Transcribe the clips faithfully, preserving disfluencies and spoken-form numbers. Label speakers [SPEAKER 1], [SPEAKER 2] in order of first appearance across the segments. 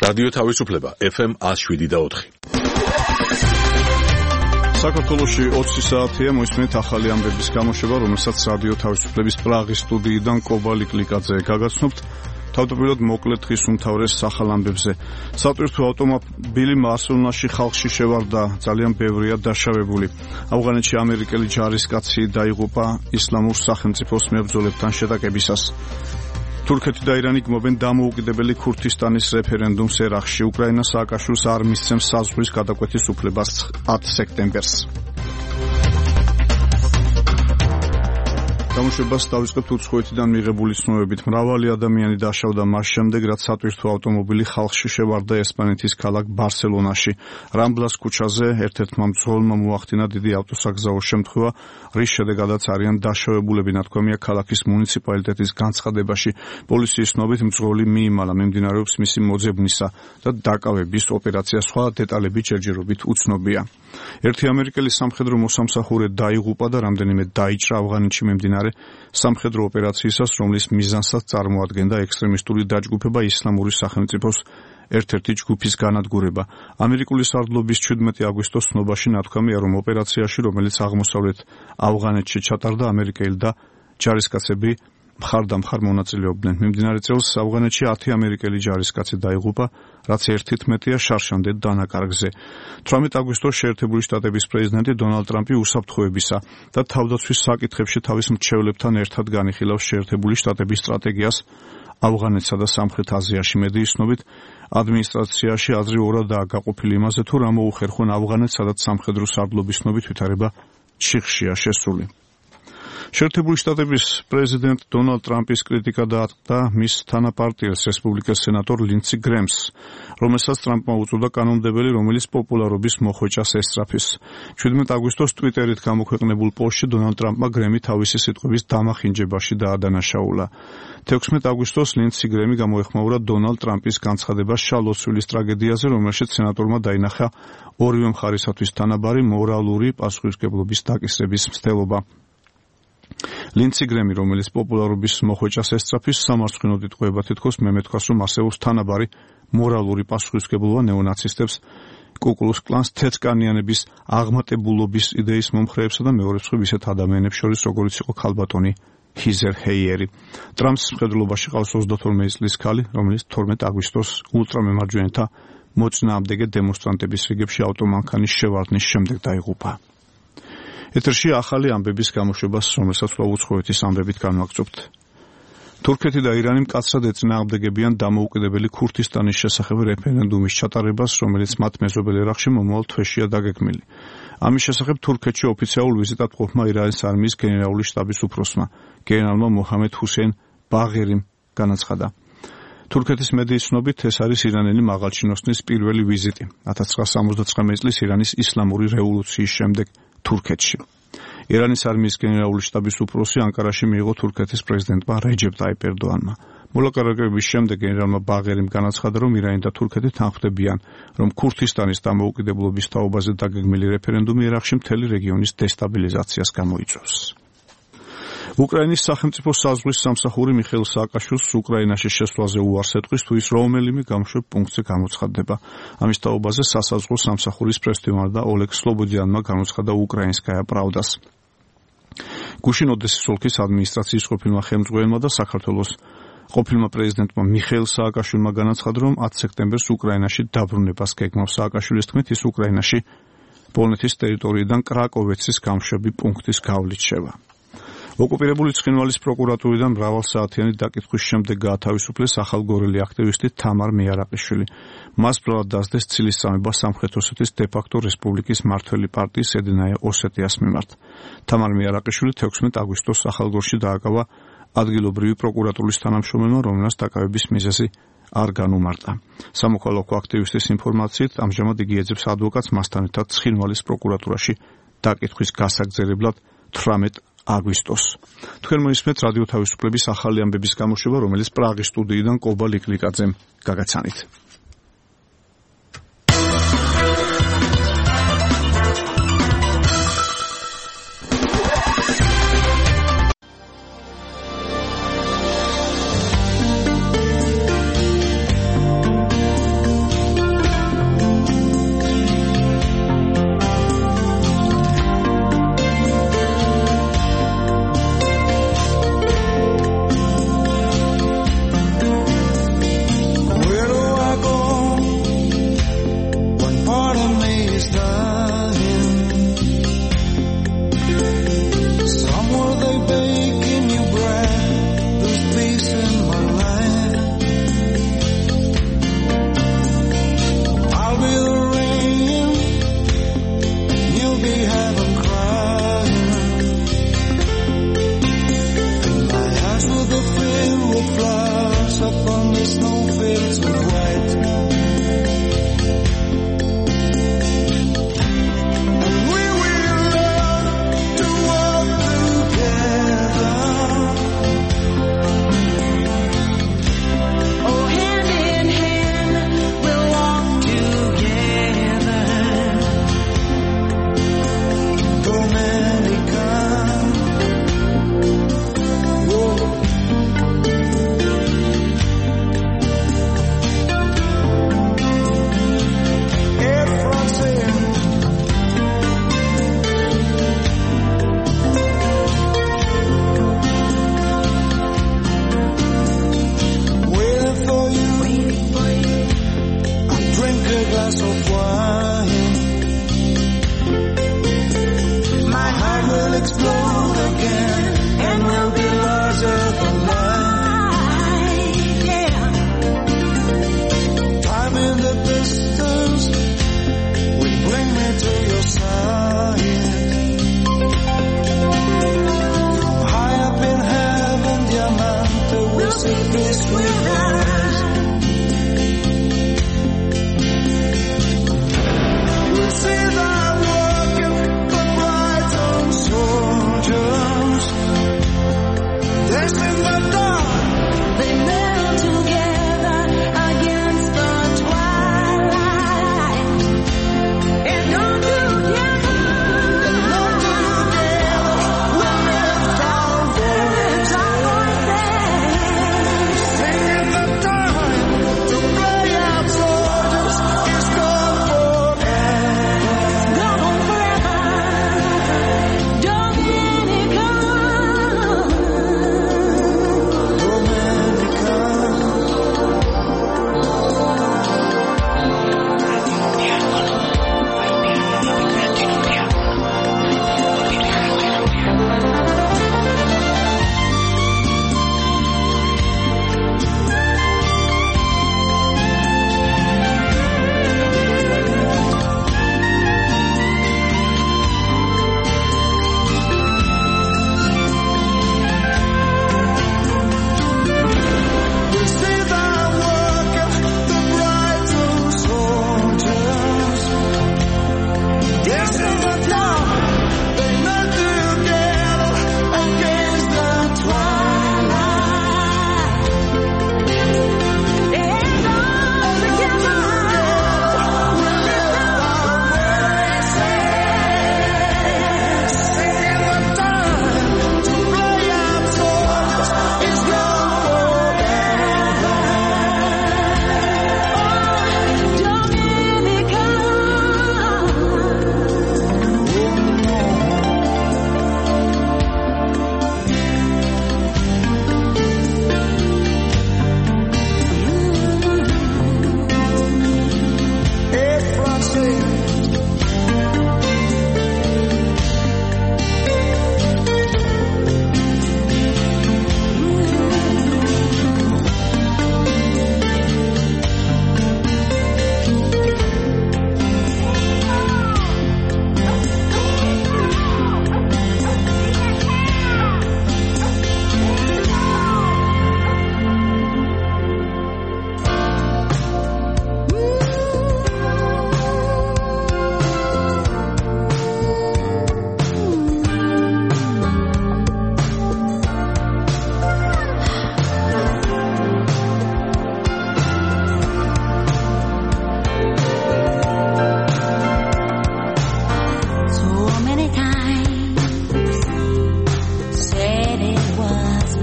[SPEAKER 1] რადიო თავისუფლება ეფ ემ one oh seven point four.
[SPEAKER 2] საქართველოში ოცი საათია მოისმენთ ახალი ამბების გამოშვება, რომელსაც რადიო თავისუფლების პრაღის სტუდიიდან კობალი კლიკაძე გაგაცნობთ. თავდაპირველად მოკლედ დღის უმთავრეს ახალ ამბებზე. სატვირთო ავტომობილი ბარსელონაში ხალხში შევარდა, ძალიან ბევრია დაშავებული. ავღანეთში ამერიკელი ჯარისკაცი დაიღუპა ისლამურ სახელმწიფოს მებრძოლებთან შეტაკებისას. თურქეთი და ირანი გმობენ დამოუკიდებელი ქურთისტანის რეფერენდუმს ერაყში. უკრაინა სააკაშვილს არ მისცემს საზღვრის გადაკვეთის უფლებას ათი სექტემბერს. გამოშვებას დავიწყებთ უცხოეთიდან მიღებული ცნობებით. მრავალი ადამიანი დაშავდა მას შემდეგ, რაც სატვირთო ავტომობილი ხალხში შევარდა ესპანეთის ქალაქ ბარსელონაში. რამბლას ქუჩაზე ერთ-ერთმა მძღოლმა მოახდინა დიდი ავტოსაგზაო შემთხვევა, რის შედეგადაც არიან დაშავებულები, ნათქვამია ქალაქის მუნიციპალიტეტის განცხადებაში. პოლიციის ცნობით მძღოლი მიიმალა, მიმდინარეობს მისი მოძებნისა და დაკავების ოპერაცია. სხვა დეტალები ჯერჯერობით უცნობია. ერთი ამერიკელი სამხედრო მოსამსახურე დაიღუპა და რამდენიმე დაიჭრა ავღანეთში მიმდინარე სამხედრო ოპერაციისას, რომლის მიზანსაც წარმოადგენდა ექსტრემისტული დაჯგუფება ისლამური სახელმწიფოს ერთ-ერთი ჯგუფის განადგურება. ამერიკული სარდლობის ჩვიდმეტი აგვისტოს ცნობაში ნათქვამია, რომ ოპერაციაში, რომელიც აღმოსავლეთ ავღანეთში ჩატარდა, ამერიკელი და ჯარისკაცები მხარდამხარ მონაწილეობდნენ. მიმდინარე წელს ავღანეთში ათი ამერიკელი ჯარისკაცი დაიღუპა, რაც ერთით-მეტია შარშამდე დანაკარგზე. თვრამეტი აგვისტოს შეერთებული შტატების პრეზიდენტი დონალდ ტრამპი უსაფრთხოებისა და თავდაცვის საკითხებში თავის მრჩევლებთან ერთად განიხილავს შეერთებული შტატების სტრატეგიას ავღანეთსა და სამხრეთ აზიაში. მედიის ცნობით, ადმინისტრაციაში აზრი ორადაა გაყოფილი იმაზე, თუ რა მოუხერხონ ავღანეთს, სადაც სამხედრო სარდლობის ცნობით ვითარება ჩიხშია შესული. შეერთებული შტატების პრეზიდენტ დონალდ ტრამპის კრიტიკა დაატყდა მის თანაპარტიელს, რესპუბლიკის სენატორ ლინდსი გრემს, რომელსაც ტრამპმა უწოდა კანონმდებელი, რომელიც პოპულარობის მოხვეჭას ესწრაფის. ჩვიდმეტი აგვისტოს ტვიტერით გამოქვეყნებულ პოსტში დონალდ ტრამპმა გრემი თავისი სიტყვების დამახინჯებაში დაადანაშაულა. თექვსმეტი აგვისტოს ლინდსი გრემი გამოეხმაურა დონალდ ტრამპის განცხადებას შარლოტსვილის ტრაგედიაზე, რომელშიც სენატორმა დაინახა ორივე მხარისათვის თანაბარი მორალური პასუხისმგებლობის დაკისრების მცდელობა. ლინდსი გრემი, რომელიც პოპულარობის მოხვეჭას ესწრაფის, სამარცხინოდ იტყვება, თითქოს მე მეთქვას, რომ არსებობს თანაბარი მორალური პასუხისმგებლობა ნეონაცისტებს, კუკლუქს კლანს, თეთრკანიანების აღმატებულობის იდეის მომხრეებსა და მეორე მხრივ ისეთ ადამიანებს შორის, როგორიც იყო ქალბატონი ჰიზერ ჰეიერი. ტრამპს მხედველობაში ყავს ოცდათორმეტი წლის ქალი, რომელიც თორმეტი აგვისტოს ულტრამემარჯვენეთა მოწინააღმდეგე დემონსტრანტების რიგებში ავტომანქანის შევარდნის შემდეგ დაიღუპა. ეთერში ახალი ამბების გამოშვებას, რომელსაც უცხოეთის ამბებით განვაგრძობთ. თურქეთი და ირანი მკაცრად ეწინააღმდეგებიან დამოუკიდებელი ქურთისტანის შესახებ რეფერენდუმის ჩატარებას, რომელიც მათ მეზობელ ერაყში მომავალ თვეშია დაგეგმილი. ამის შესახებ თურქეთში ოფიციალურ ვიზიტად ყოფნა ირანის არმიის გენერალური შტაბის უფროსმა, გენერალმა მოჰამედ ჰუსეინ ბაღერიმ განაცხადა. თურქეთის მედიის ცნობით, ეს არის ირანელი მაღალჩინოსნის პირველი ვიზიტი ათას ცხრაასა სამოცდათვრამეტი წლის ირანის ისლამური რევოლუციის შემდეგ თურქეთში. ირანის არმიის გენერალური შტაბის უფროსი ანკარაში მიიღო თურქეთის პრეზიდენტმა რეჯეპ ტაიპ ერდოანმა. მოლაპარაკებების შემდეგ გენერალმა ბაღერიმ განაცხადა, რომ ირანი და თურქეთი თანხმდებიან, რომ ქურთისტანის დამოუკიდებლობის თაობაზე დაგეგმილი რეფერენდუმი ერაყში მთელი რეგიონის დესტაბილიზაციას გამოიწვევს. უკრაინის სახელმწიფო საზღვრის სამსახური მიხეილ სააკაშვილს უკრაინაში შესვლაზე უარს ეტყვის, თუ ის რომელიმე გამოშვებ პუნქტზე გამოცხადდება. ამის თაობაზე სასაზღვრო სამსახურის პრესტიმარდა ოლეგ სლობოდიანმა გამოცხადა უკრაინსკაია პრავდას. გუშინ ოდესის ოლქის ადმინისტრაციის ყოფილმა ხელმძღვანელმა და საქართველოს ყოფილმა პრეზიდენტმა მიხეილ სააკაშვილმა განაცხადა, რომ ათი სექტემბერს უკრაინაში დაბრუნებას გეგმავს. სააკაშვილის თქმით, ის უკრაინაში პოლონეთის ტერიტორიიდან კრაკოვეცის გამშვები პუნქტის გავლით შევა. ოკუპირებული ცხინვალის პროკურატურიდან მრავალსაათიანი დაკითხვის შემდეგ გაათავისუფლეს ახალგორელი აქტივისტი თამარ მიარაყიშვილი. მას ბრალად დასდეს ცილისწამება სამხრეთ ოსეთის დე-ფაქტო რესპუბლიკის მმართველი პარტიის ედინაე ოსეტიას მიმართ. თამარ მიარაყიშვილი თექვსმეტი აგვისტოს ახალგორში დააკავა ადგილობრივი პროკურატურის თანამშრომელმა, რომელსაც დაკავების მიზეზი არ განუმარტა. სამოქალაქო აქტივისტის ინფორმაციით, ამჟამად იგი ეძებს ადვოკატს მასთან ერთად ცხინვალის პროკურატურაში დაკითხვის გასაგრძელებლად თვრამეტი აგვისტოს. თქვენ მოისმენთ რადიო თავისუფლების ახალი ამბების გამოშვება, რომელიც პრაღის სტუდიიდან კობალი კლიკაძემ გაგაცანით.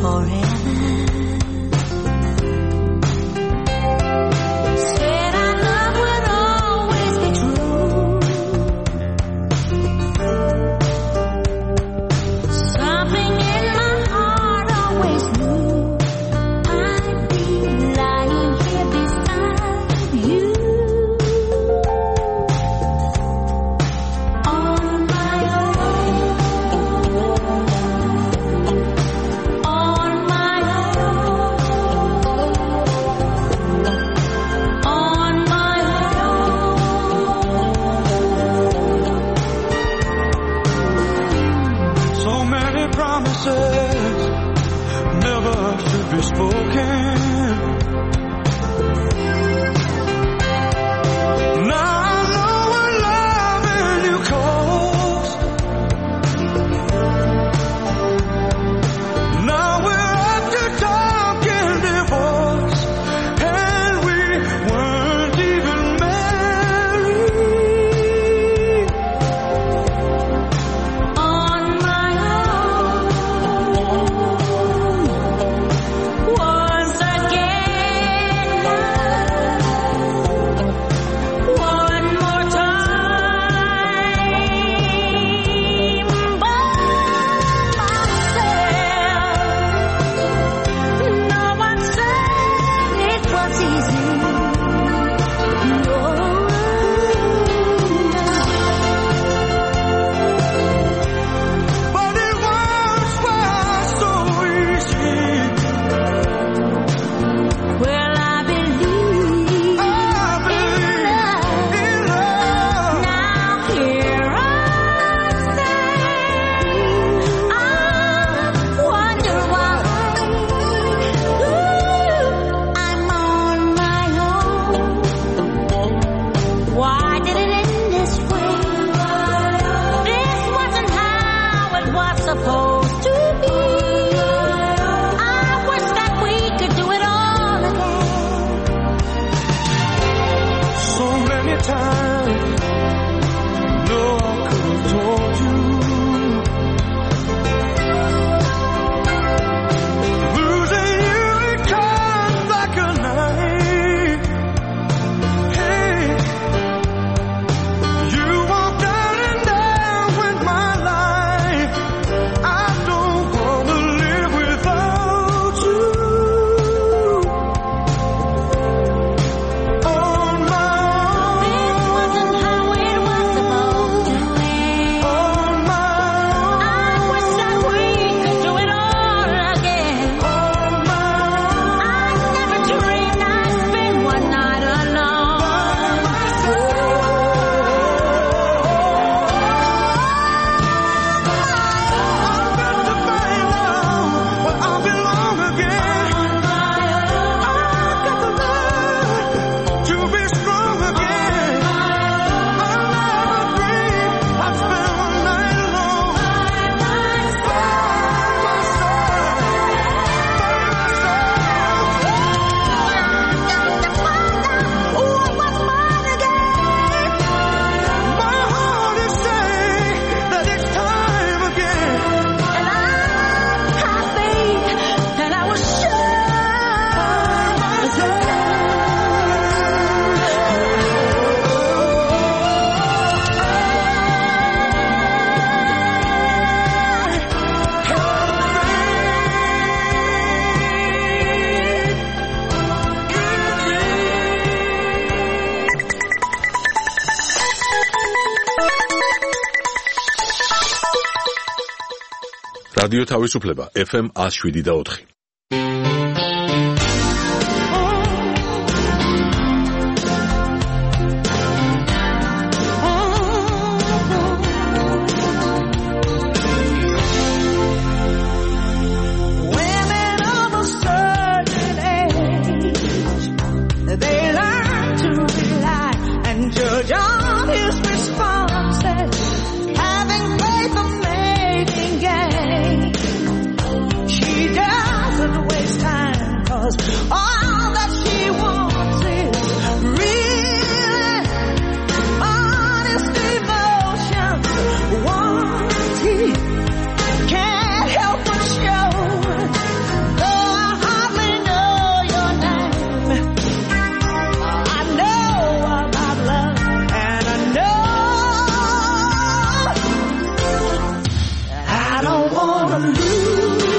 [SPEAKER 1] რადიო თავისუფლება ეფ ემ one oh seven და four.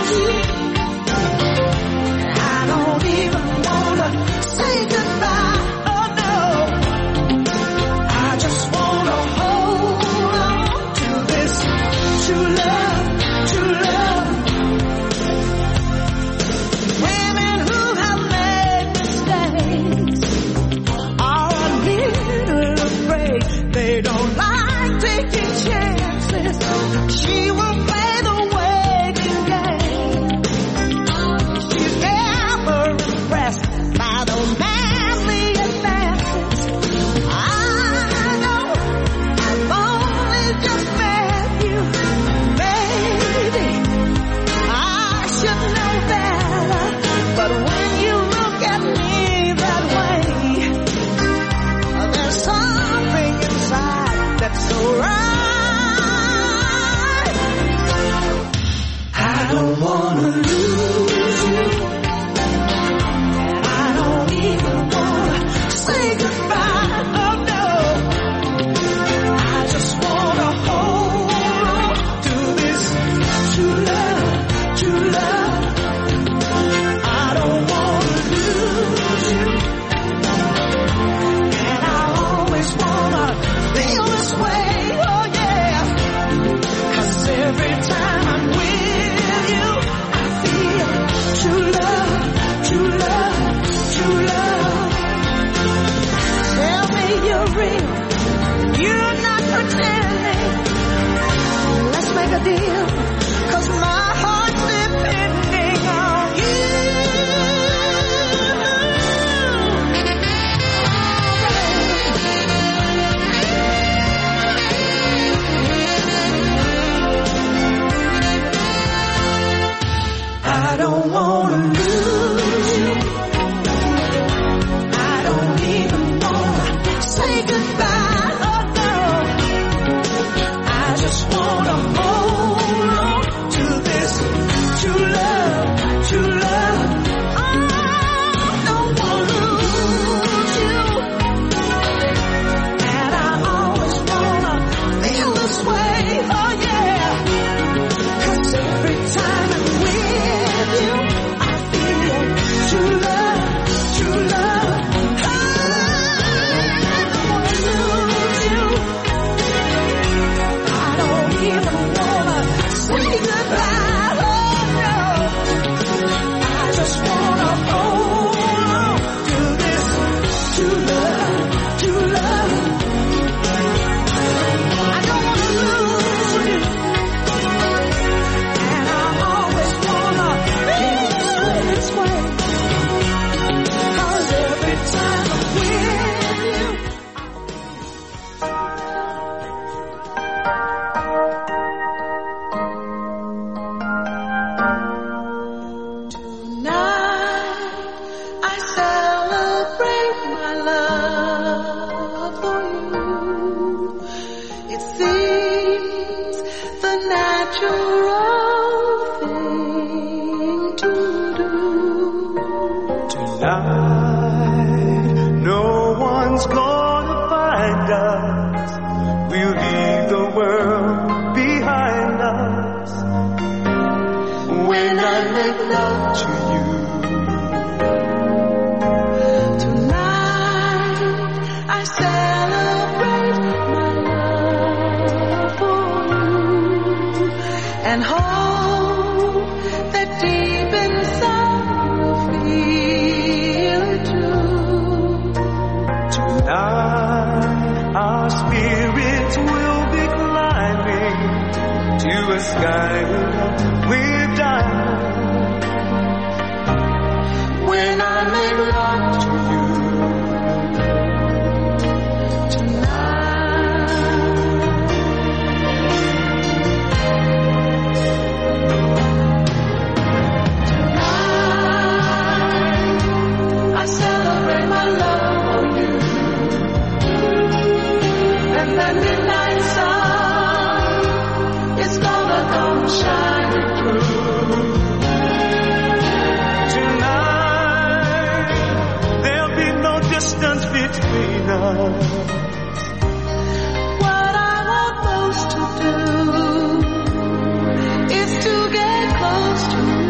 [SPEAKER 3] What I want most to do is to get close to you.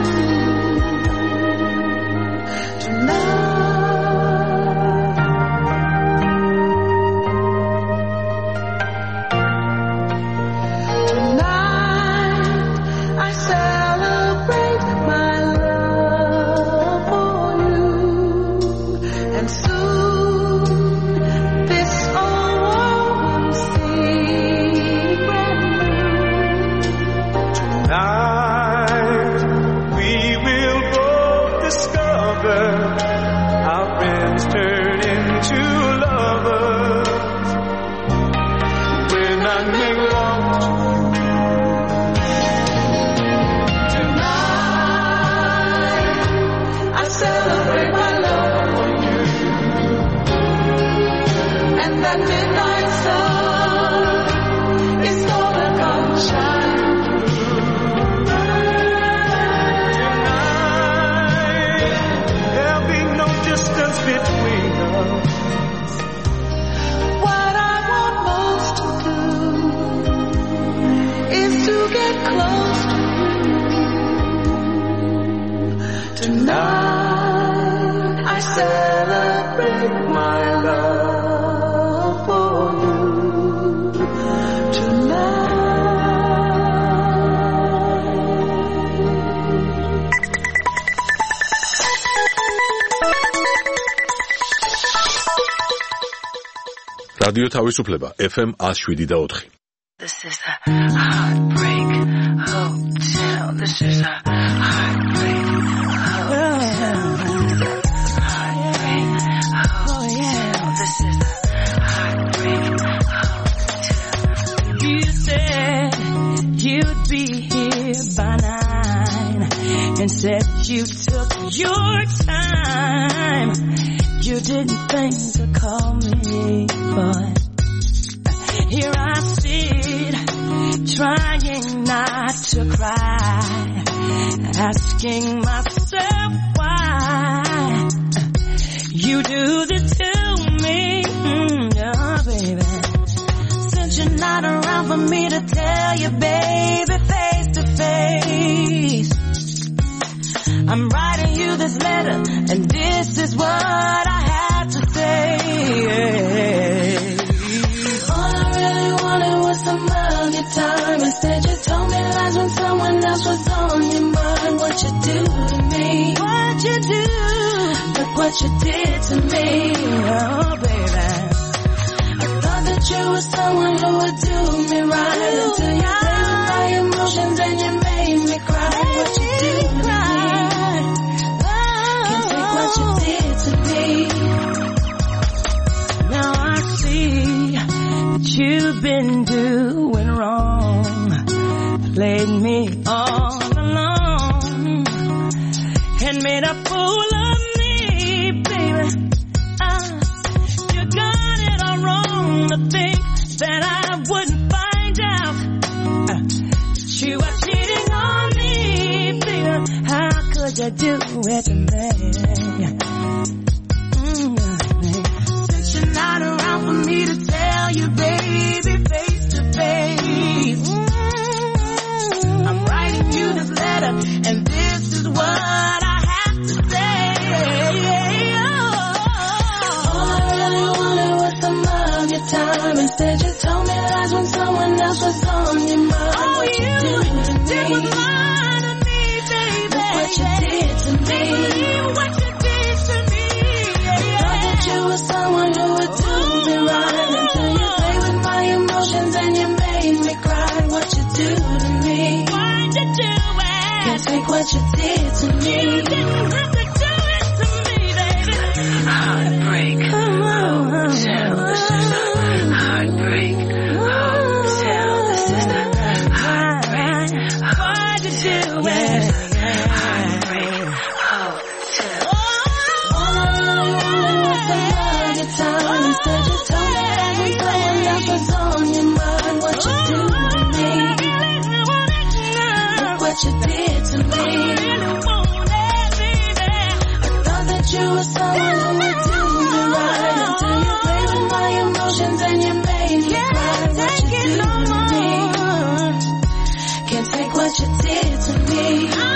[SPEAKER 1] რადიო თავისუფლება эф эм one oh seven და four.
[SPEAKER 3] This is a heartbreak hotel. This is a heartbreak hotel. Heartbreak hotel. This is a heartbreak hotel. You said you'd be here by nine and said you took your time. You didn't think to call me, but here I sit, trying not to cry, asking myself why you do this to me, mm, oh baby. Since you're not around for me to tell you, baby, face to face, I'm writing you this letter, and this is what I had to say. All I really wanted was some of your time. Instead you told me lies when someone else was on your mind. What you do to me? What you do? Look what you did to me. Oh baby, I thought that you were someone who would do me right, until you played with my emotions and you made me cry. What you do to me? Can't take what you did to me. Now I see that you've been doing wrong, played me all along, and made a fool of me, baby. Uh, you got it all wrong to think that I wouldn't find out uh, that you are cheating on me, baby. How could you do it to me? Since you're not around for me to tell you, baby, face to face, I'm writing you this letter, and this is what I have to say. All I really wanted was some of your time. Instead you told me lies when someone else was on your mind. Oh, what you, you did was lying to me, baby. Look what you did to me. What you did to me. Yeah. Thought that you were someone who would do me right, until you played with my emotions and you made me cry. What you do to me? Why'd you do it? Can't take what you did to me. You didn't have to do it to me, baby. Heartbreak hotel. This is a heartbreak hotel. This is the heartbreak. Why'd you do it? Heartbreak hotel. All I really wanted was some of your time. Instead you told me that when someone else was on your mind. What you do to me? Look what you did to me. I thought that you were someone who would do me right, until you played with my emotions and you made me cry. What you do to me? Can't take what you did to me.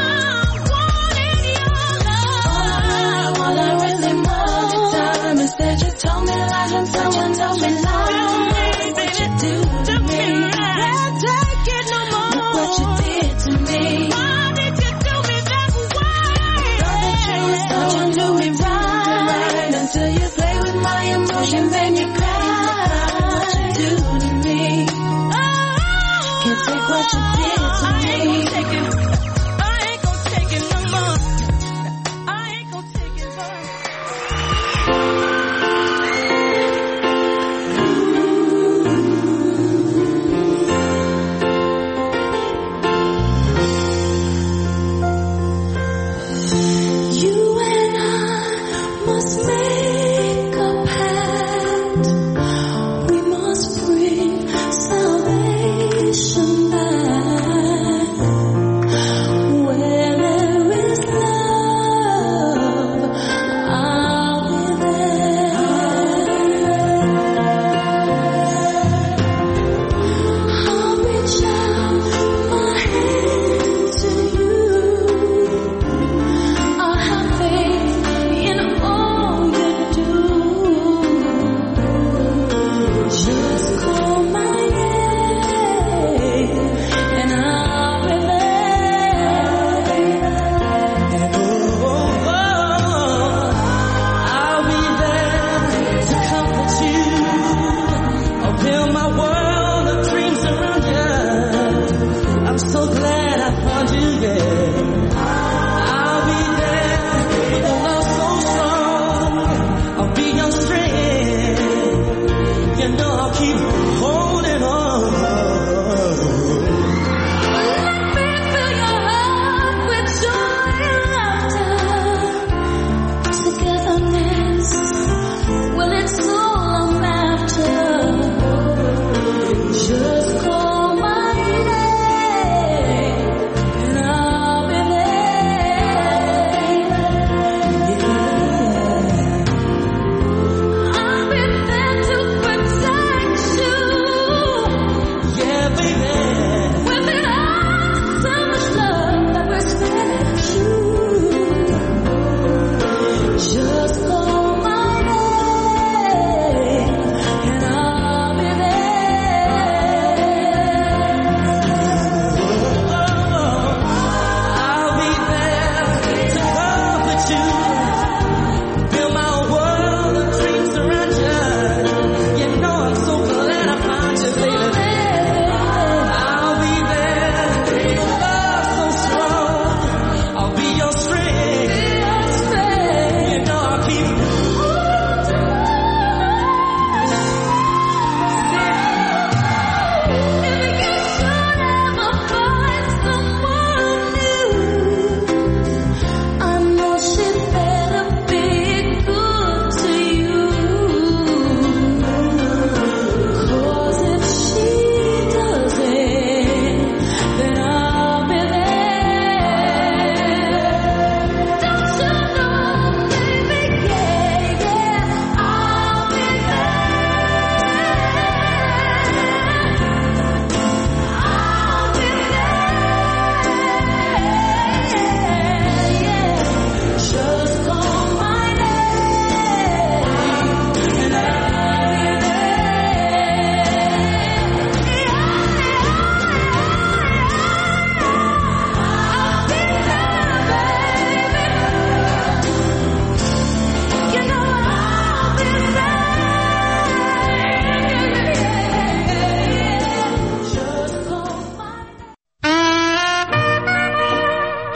[SPEAKER 3] All I really wanted your time. Instead you told me lies when someone else was on your mind. What you do to me? Can't take it no more. Look what you did to me. Why did you do me that way? Thought that you were someone who would right.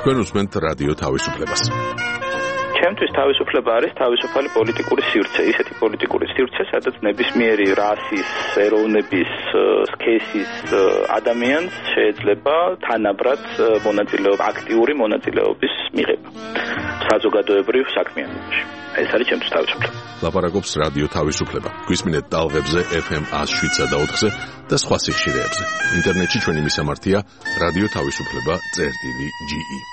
[SPEAKER 1] თქვენ უსმენთ რადიო თავისუფლებას.
[SPEAKER 4] ჩემთვის თავისუფლება არის თავისუფალი პოლიტიკური სივრცე, ისეთი პოლიტიკური სივრცე, სადაც ნებისმიერი რასის, ეროვნების, სქესის ადამიანს შეიძლება თანაბრად მონაწილეობა, აქტიური მონაწილეობის მიღება საზოგადოებრივ საქმიანობაში. ეს არის ჩემთვის თავისუფლება.
[SPEAKER 1] ლაპარაკობს რადიო თავისუფლება. გვისმინეთ ტალღებზე ეფ ემ one oh seven point four-ზე და სხვა სიხშირეებზე. ინტერნეტში ჩვენი მისამართია რადიო თავისუფლება წერტილი ჯი ი.